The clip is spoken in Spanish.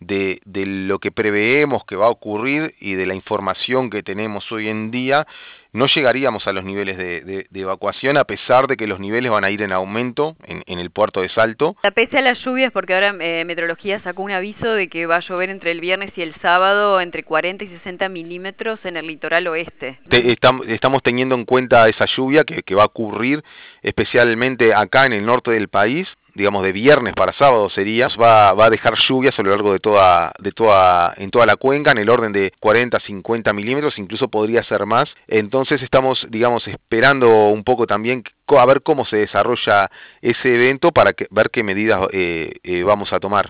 de lo que preveemos que va a ocurrir y de la información que tenemos hoy en día, no llegaríamos a los niveles de evacuación, a pesar de que los niveles van a ir en aumento en el puerto de Salto. Pese a las lluvias, porque ahora Meteorología sacó un aviso de que va a llover entre el viernes y el sábado entre 40 y 60 milímetros en el litoral oeste. Estamos teniendo en cuenta esa lluvia que va a ocurrir especialmente acá en el norte del país, digamos de viernes para sábado sería, va a dejar lluvias a lo largo en toda la cuenca, en el orden de 40 a 50 milímetros, incluso podría ser más. Entonces estamos, digamos, esperando un poco también a ver cómo se desarrolla ese evento para ver qué medidas vamos a tomar.